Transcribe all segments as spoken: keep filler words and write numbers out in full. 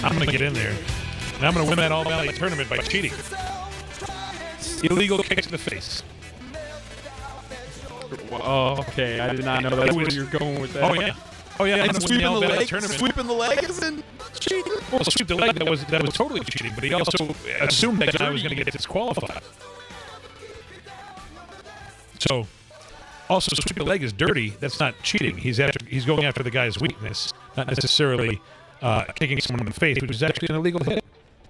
I'm going to get in there, and I'm going to win that All-Valley tournament by cheating. Illegal kicks to the face. Oh, okay. I did not know that's where you're going with that. Oh, yeah. Oh, yeah. And I'm gonna win sweeping the All-Valley leg, tournament. sweeping the leg isn't cheating. Well, sweep the leg, that was, that was totally cheating, but he also assumed that guy was going to get disqualified. So, also, sweep the leg is dirty. That's not cheating. He's after. He's going after the guy's weakness, not necessarily uh, kicking someone in the face, which is actually an illegal hit.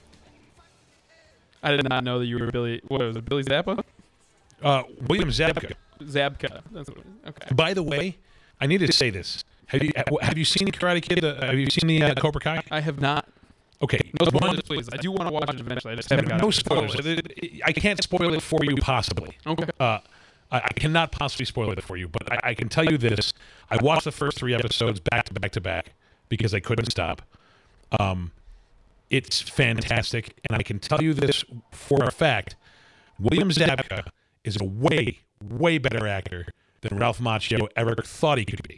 I did not know that you were Billy. What was it, Billy Zappa? Uh, William Zabka. Zabka. That's what, okay. By the way, I need to say this. Have you have you seen Karate Kid? Uh, have you seen the uh, Cobra Kai? I have not. Okay. No one- spoilers, please. I do want to watch it eventually. I just haven't got no it. spoilers. I can't spoil it for you, possibly. Okay. Uh, I, I cannot possibly spoil it for you, but I, I can tell you this. I watched the first three episodes back to back to back because I couldn't stop. Um, it's fantastic, and I can tell you this for a fact. William Zabka is a way, way better actor than Ralph Macchio ever thought he could be.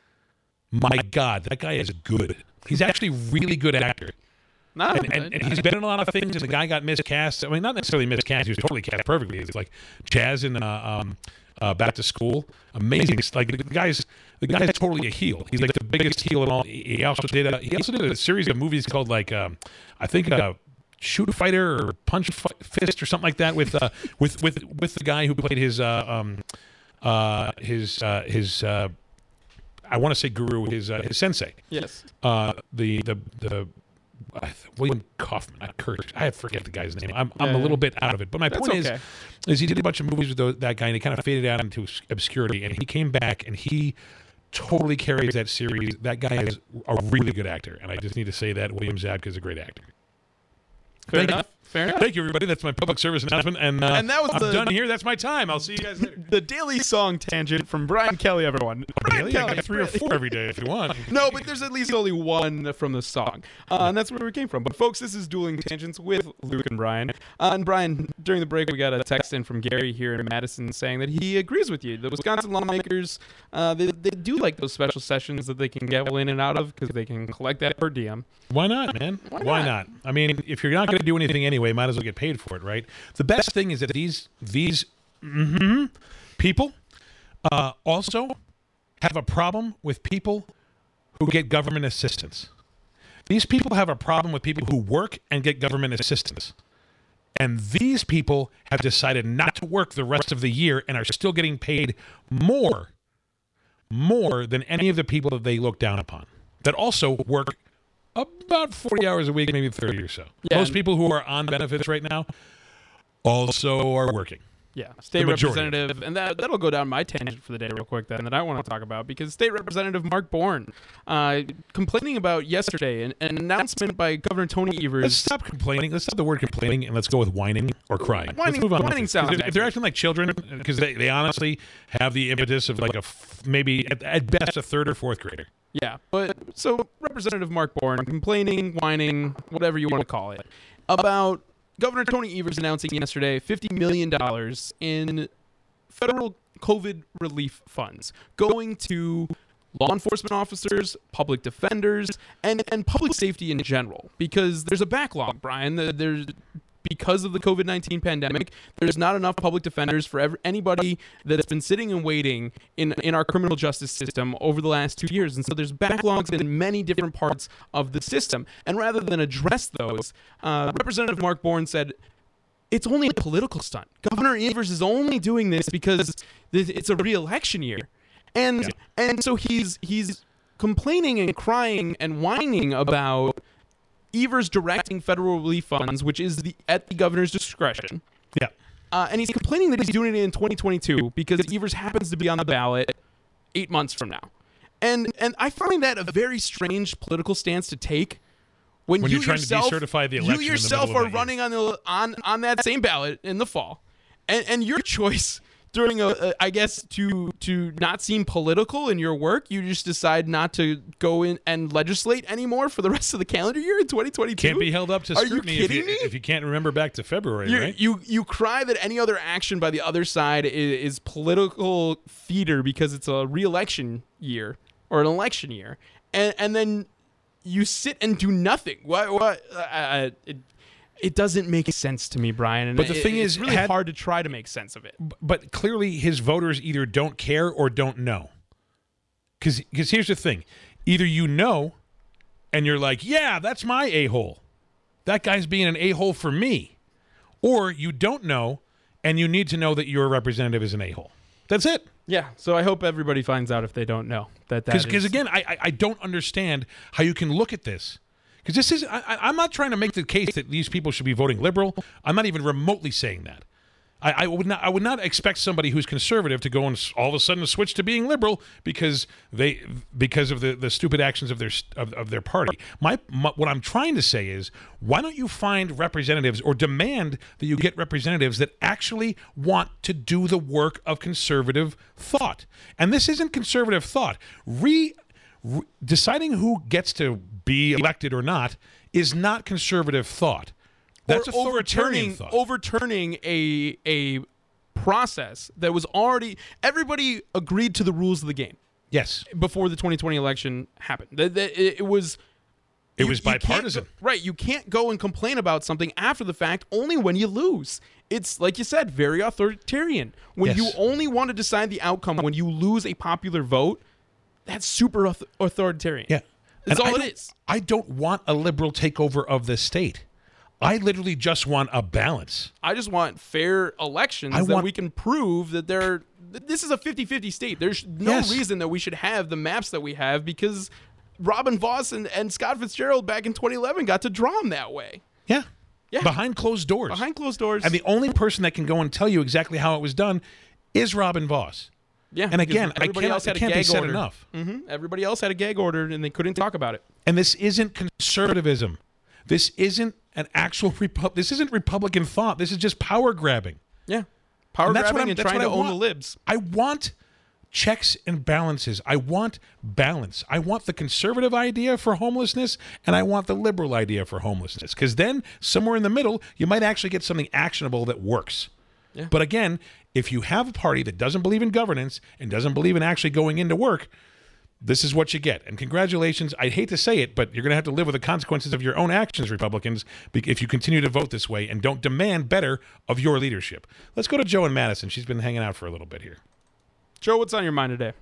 My God, that guy is good. He's actually a really good actor. No, And, and, and he's been in a lot of things, and the guy got miscast. I mean, not necessarily miscast. He was totally cast perfectly. It's like Chaz in uh, um, uh, Back to School. Amazing. It's like the guy's the guy's totally a heel. He's like the biggest heel in all. He also did a, he also did a series of movies called like um, I think uh, Shoot Fighter or Punch F- Fist or something like that with uh, with with with the guy who played his uh, um, uh, his uh, his uh, I want to say guru, his uh, his sensei. yes. Uh, the the the. Uh, William Kaufman, not Kurt. I forget the guy's name. I'm, I'm Yeah. a little bit out of it. But my That's point okay. is, is he did a bunch of movies with those, that guy, and he kind of faded out into obscurity. And he came back, and he totally carries that series. That guy is a really good actor. And I just need to say that William Zabka is a great actor. Fair Thank enough. Fair enough. Thank you, everybody. That's my public service announcement. And, uh, And that was I'm the- done here. That's my time. I'll see you guys later. The Daily Song Tangent from Brian Kelly, everyone. Brian Really? I Kelly. got three or four every day if you want. No, but there's at least only one from the song. Uh, and that's where we came from. But, folks, this is Dueling Tangents with Luke and Brian. Uh, and, Brian, during the break, we got a text in from Gary here in Madison saying that he agrees with you. The Wisconsin lawmakers, uh, they, they do like those special sessions that they can get in and out of because they can collect that per diem. Why not, man? Why not? I mean, if you're not going to do anything anyway, might as well get paid for it, right? The best thing is that these these mhm, people uh, also have a problem with people who get government assistance. These people have a problem with people who work and get government assistance. And these people have decided not to work the rest of the year and are still getting paid more, more than any of the people that they look down upon, that also work about forty hours a week, maybe thirty or so. Yeah, Most and- people who are on benefits right now also are working. Yeah, state The majority. representative, and that, that'll go down my tangent for the day real quick then that I want to talk about, because State Representative Mark Bourne uh, complaining about yesterday an, an announcement by Governor Tony Let's Evers. stop complaining. Let's stop the word complaining and let's go with whining or crying. Whining- let's move on. with whining this. sounds If, if they're accurate. acting like children, because they, they honestly have the impetus of like a f- maybe at, at best a third or fourth grader. Yeah, but so Representative Mark Bourne complaining, whining, whatever you want to call it, about Governor Tony Evers announcing yesterday fifty million dollars in federal COVID relief funds going to law enforcement officers, public defenders, and, and public safety in general. Because there's a backlog, Brian. The- There's because of the COVID nineteen pandemic, there's not enough public defenders for every, anybody that has been sitting and waiting in, in our criminal justice system over the last two years. And so there's backlogs in many different parts of the system. And rather than address those, uh, Representative Mark Bourne said, it's only a political stunt. Governor Evers is only doing this because th- it's a re-election year. And Yeah. and so he's he's complaining and crying and whining about Evers directing federal relief funds, which is the at the governor's discretion. Yeah. Uh, and he's complaining that he's doing it in twenty twenty-two because Evers happens to be on the ballot eight months from now. And and I find that a very strange political stance to take when, When you you're trying yourself, to decertify the election in you the yourself middle of are that year. running on the on on that same ballot in the fall, and and your choice during a, a I guess to to not seem political in your work, you just decide not to go in and legislate anymore for the rest of the calendar year in twenty twenty-two. Can't be held up to Are you scrutiny if, kidding you, me? if you can't remember back to February, You right? you you cry that any other action by the other side is, is political theater because it's a re-election year or an election year, and and then you sit and do nothing. What? What? Uh, it, it doesn't make sense to me, Brian. And But the it, thing it's is, really had- hard to try to make sense of it. But clearly his voters either don't care or don't know. Because here's the thing. Either you know and you're like, yeah, that's my a-hole. That guy's being an a-hole for me. Or you don't know and you need to know that your representative is an a-hole. That's it. Yeah. So I hope everybody finds out if they don't know that that Because is- again, I, I I don't understand how you can look at this. Because this is I, I- I'm not trying to make the case that these people should be voting liberal. I'm not even remotely saying that. I, I would not I would not expect somebody who's conservative to go and s- all of a sudden switch to being liberal because they because of the, the stupid actions of their of, of their party. My, my what I'm trying to say is, why don't you find representatives or demand that you get representatives that actually want to do the work of conservative thought? And this isn't conservative thought. Re, re deciding who gets to be elected or not is not conservative thought. That's or authoritarian overturning thought. overturning a a process that was already everybody agreed to the rules of the game Yes. before the twenty twenty election happened. That that- it, it was It you- was you can't bipartisan. go- right? You can't go and complain about something after the fact only when you lose. It's like you said, very authoritarian. When Yes. you only want to decide the outcome when you lose a popular vote, that's super auth- authoritarian. Yeah. That's And all I it don't- is. I don't want a liberal takeover of the state. I literally just want a balance. I just want fair elections I that want- we can prove that they're. th- This is a fifty-fifty state. There's no Yes. reason that we should have the maps that we have because Robin Voss and, and Scott Fitzgerald back in twenty eleven got to draw them that way. Yeah. Yeah. Behind closed doors. Behind closed doors. And the only person that can go and tell you exactly how it was done is Robin Voss. yeah, And because again, I everybody cannot, else it had a can't be gag said order. enough. hmm Everybody else had a gag order and they couldn't talk about it. And this isn't conservatism. This isn't an actual Repu- This isn't Republican thought. This is just power grabbing. Yeah, power And that's what grabbing I'm- and that's trying what to I own want. the libs. I want checks and balances. I want balance. I want the conservative idea for homelessness, and I want the liberal idea for homelessness. Because then, somewhere in the middle, you might actually get something actionable that works. Yeah. But again, if you have a party that doesn't believe in governance and doesn't believe in actually going into work, this is what you get. And congratulations. I hate to say it, but you're going to have to live with the consequences of your own actions, Republicans, be- if you continue to vote this way and don't demand better of your leadership. Let's go to Joe in Madison. She's been hanging out for a little bit here. Joe, what's on your mind today?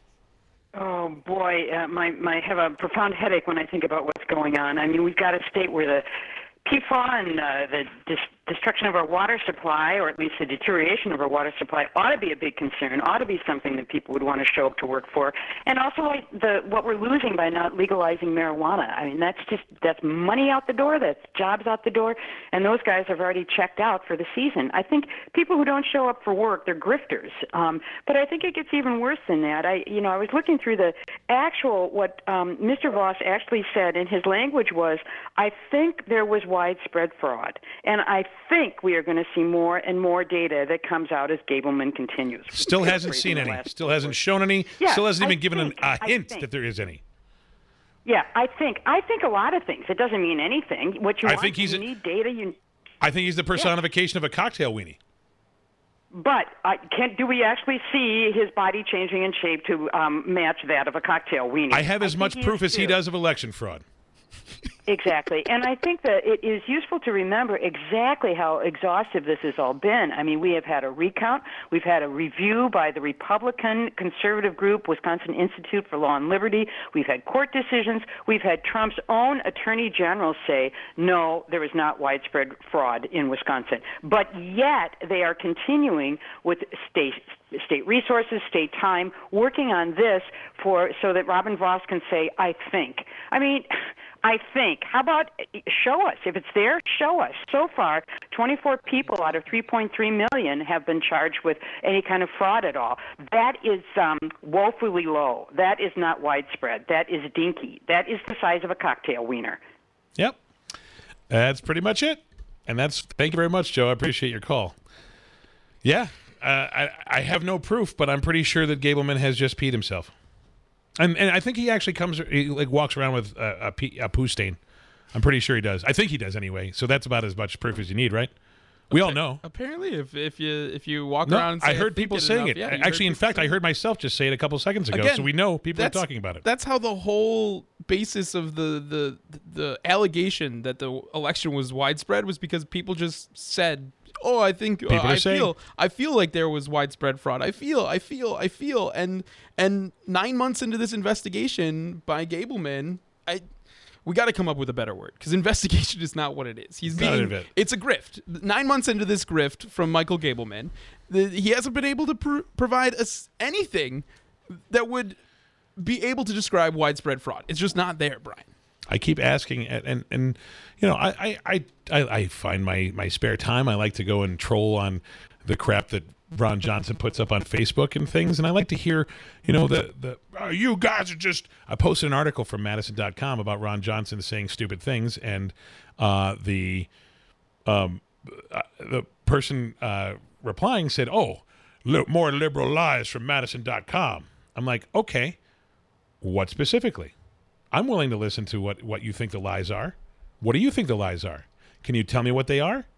Oh boy, uh, my my have a profound headache when I think about what's going on. I mean, we've got a state where the P F A W and uh, the dis- destruction of our water supply, or at least the deterioration of our water supply, ought to be a big concern. Ought to be something that people would want to show up to work for. And also, like the what we're losing by not legalizing marijuana. I mean, that's just that's money out the door. That's jobs out the door. And those guys have already checked out for the season. I think people who don't show up for work, they're grifters. Um, but I think it gets even worse than that. I, you know, I was looking through the actual what um, Mister Voss actually said, and his language was, "I think there was widespread fraud," and I think we are going to see more and more data that comes out as Gableman continues. Still hasn't Paraphrasing seen the any. last Still hasn't shown any. Yeah, Still hasn't I even given an, think- a I hint think. that there is any. Yeah, I think I think a lot of things. It doesn't mean anything. What you I want, think he's you a- need data. You I think he's the personification of a cocktail weenie. But uh, can, do we actually see his body changing in shape to um, match that of a cocktail weenie? I have as think much he proof is as he too. does of election fraud. Exactly. And I think that it is useful to remember exactly how exhaustive this has all been. I mean, we have had a recount. We've had a review by the Republican conservative group, Wisconsin Institute for Law and Liberty. We've had court decisions. We've had Trump's own attorney general say, no, there is not widespread fraud in Wisconsin. But yet they are continuing with state state resources, state time, working on this for so that Robin Voss can say, I think. I mean, I think. How about show us? If it's there, show us. So far, twenty-four people out of three point three million have been charged with any kind of fraud at all. That is um, woefully low. That is not widespread. That is dinky. That is the size of a cocktail wiener. Yep. That's pretty much it. And that's, thank you very much, Joe. I appreciate your call. Yeah. Uh, I, I have no proof, but I'm pretty sure that Gableman has just peed himself. And and I think he actually comes, he like walks around with a, a, pee, a poo stain. I'm pretty sure he does. I think he does anyway. So that's about as much proof as you need, right? We all know. Apparently, if if you if you walk No, around, and say, I heard think people it saying enough, it. yeah, you Actually, heard in people fact, I saying heard myself just say it a couple seconds ago. Again, so we know people are that's- talking about it. That's how the whole basis of the the the allegation that the election was widespread was because people just said, "Oh, I think uh, People are I saying- feel I feel like there was widespread fraud. I feel, I feel, I feel." And and nine months into this investigation by Gableman, I. We got to come up with a better word because investigation is not what it is. He's None being, of it. it's a grift. Nine months into this grift from Michael Gableman, the, he hasn't been able to pr- provide us anything that would be able to describe widespread fraud. It's just not there, Brian. I keep asking, and and, and you know, I, I, I, I I find my, my spare time, I like to go and troll on the crap that Ron Johnson puts up on Facebook and things, and I like to hear, you know, the the oh, you guys are just. I posted an article from Madison dot com about Ron Johnson saying stupid things, and uh, the um uh, the person uh, replying said, "Oh, li- more liberal lies from Madison dot com." I'm like, okay, what specifically? I'm willing to listen to what, what you think the lies are. What do you think the lies are? Can you tell me what they are?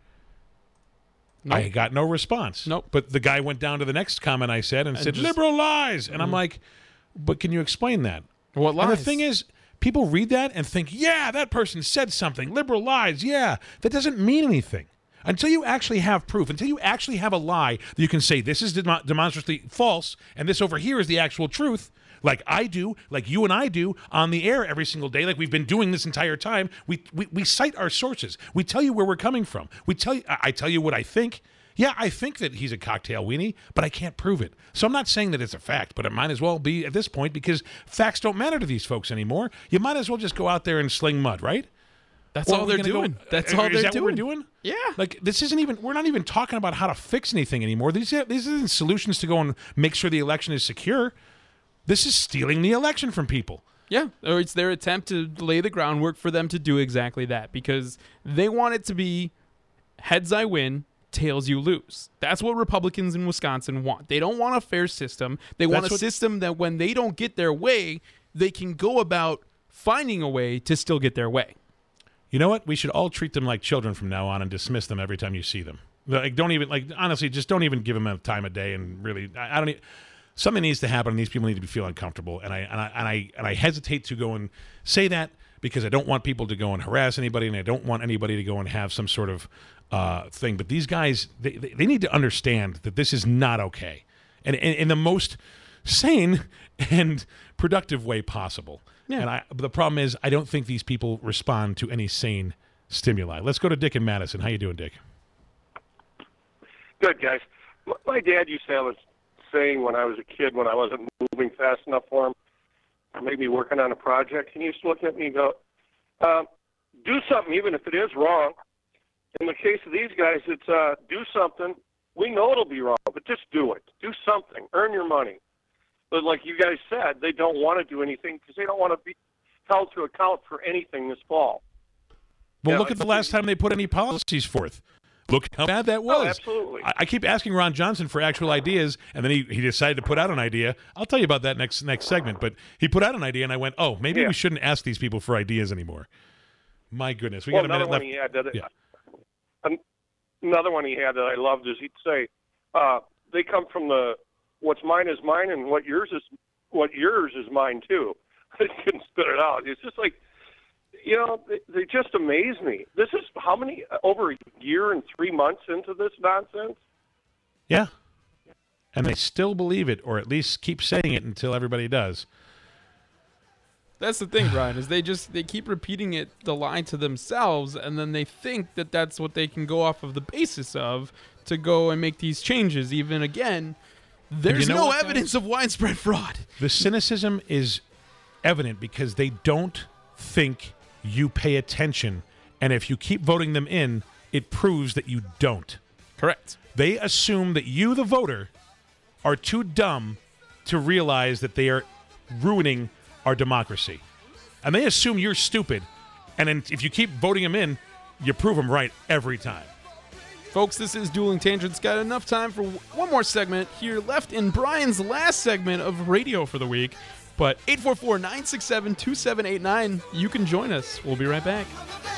Nope. I got no response. Nope. But the guy went down to the next comment I said and, And said, just- liberal lies. And I'm like, but can you explain that? What lies? And the thing is, people read that and think, yeah, that person said something. Liberal lies, yeah. That doesn't mean anything. Until you actually have proof, until you actually have a lie that you can say this is dem- demonstrably false and this over here is the actual truth, like I do, like you and I do on the air every single day, like we've been doing this entire time. We we, we cite our sources. We tell you where we're coming from. We tell you, I I tell you what I think. Yeah, I think that he's a cocktail weenie, but I can't prove it. So I'm not saying that it's a fact, but it might as well be at this point because facts don't matter to these folks anymore. You might as well just go out there and sling mud, right? That's Or all are we they're gonna go- doing. That's uh, all is they're that doing. what we're doing? Yeah. Like this isn't even. We're not even talking about how to fix anything anymore. These are, these isn't solutions to go and make sure the election is secure. This is stealing the election from people. Yeah, or it's their attempt to lay the groundwork for them to do exactly that because they want it to be heads I win, tails you lose. That's what Republicans in Wisconsin want. They don't want a fair system. They want That's a what- system that when they don't get their way, they can go about finding a way to still get their way. You know what? We should all treat them like children from now on and dismiss them every time you see them. Like, don't even like honestly, just don't even give them a time of day. And really, I, I don't. E- something needs to happen. And these people need to be feel uncomfortable. And I and I and I and I hesitate to go and say that because I don't want people to go and harass anybody, and I don't want anybody to go and have some sort of uh, thing. But these guys, they, they they need to understand that this is not okay, and in the most sane and productive way possible. Yeah. And I, but the problem is, I don't think these people respond to any sane stimuli. Let's go to Dick in Madison. How you doing, Dick? Good, guys. M- My dad used to have a saying when I was a kid, when I wasn't moving fast enough for him, or maybe working on a project, he used to look at me and go, um, do something, even if it is wrong. In the case of these guys, it's uh, do something. We know it'll be wrong, but just do it. Do something. Earn your money. But like you guys said, they don't want to do anything because they don't want to be held to account for anything this fall. Well, Yeah, look I at the think- last time they put any policies forth. Look how bad that was. Oh, absolutely. I, I keep asking Ron Johnson for actual ideas, and then he, he decided to put out an idea. I'll tell you about that next next segment. But he put out an idea, and I went, oh, maybe Yeah. we shouldn't ask these people for ideas anymore. My goodness. We well, got a another minute one left. he had that Yeah. an- another one he had that I loved is he'd say, uh, "They come from the what's mine is mine, and what yours is what yours is mine too." I couldn't spit it out. It's just like, you know, they, they just amaze me. This is how many over a year and three months into this nonsense. Yeah. And they still believe it, or at least keep saying it until everybody does. That's the thing, Brian, is they just they keep repeating it the lie to themselves, and then they think that that's what they can go off of the basis of to go and make these changes. Even again, there's know no what, guys? evidence of widespread fraud. The cynicism is evident because they don't think you pay attention. And if you keep voting them in, it proves that you don't. Correct. They assume that you, the voter, are too dumb to realize that they are ruining our democracy. And they assume you're stupid. And then if you keep voting them in, you prove them right every time. Folks, this is Dueling Tangents. Got enough time for one more segment here left in Brian's last segment of radio for the week. But eight four four, nine six seven, two seven eight nine, you can join us. We'll be right back.